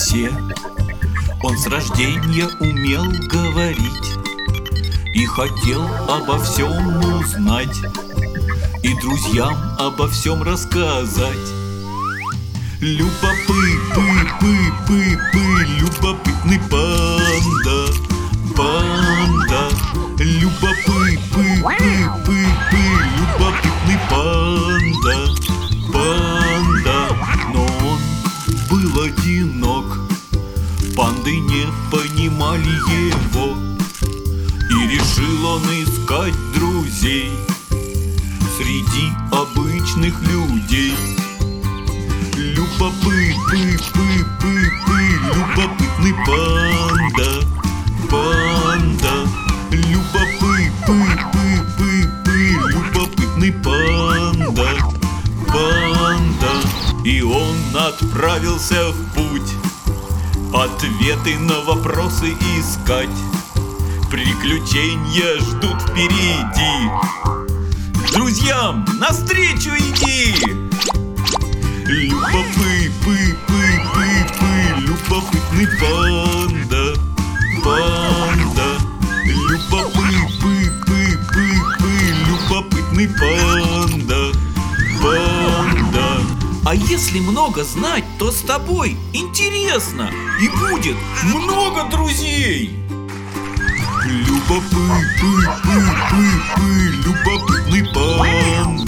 все. Он с рождения умел говорить и хотел обо всем узнать, и друзьям обо всем рассказать. Любопытный панда, панда. Любопытный панда, панда. Но он был одинок, панды не понимали его, и решил он искать друзей среди обычных людей. Любопытный панда, панда. Любопытный панда, панда. И он отправился в путь ответы на вопросы искать. Приключения ждут впереди, друзьям навстречу иди! Любопытный панда, панда. Любопытный панда, панда. А если много знать, то с тобой интересно и будет много друзей. Любопытный панда.